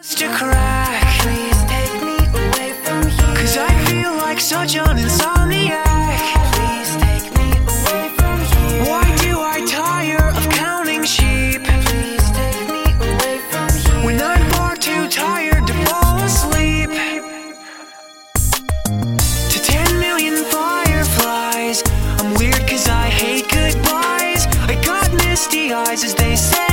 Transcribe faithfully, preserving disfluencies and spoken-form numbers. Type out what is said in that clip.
To crack, please take me away from here. Cause I feel like such an insomniac. Please take me away from here. Why do I tire of counting sheep? Please take me away from here. When I'm far too tired to fall asleep. To ten million fireflies, I'm weird cause I hate goodbyes. I got misty eyes as they say